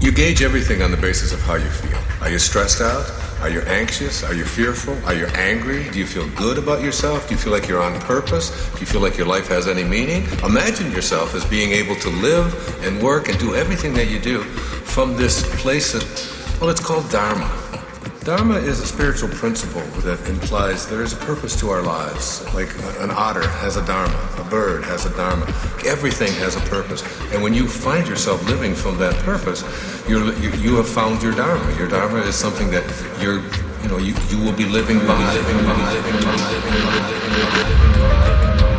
You gauge everything on the basis of how you feel. Are you stressed out? Are you anxious? Are you fearful? Are you angry? Do you feel good about yourself? Do you feel like you're on purpose? Do you feel like your life has any meaning? Imagine yourself as being able to live and work and do everything that you do from this place of, well, it's called Dharma. Dharma is a spiritual principle that implies there is a purpose to our lives. Like an otter has a dharma, a bird has a dharma. Everything has a purpose. And when you find yourself living from that purpose, you have found your dharma. Your dharma is something that you will be living by.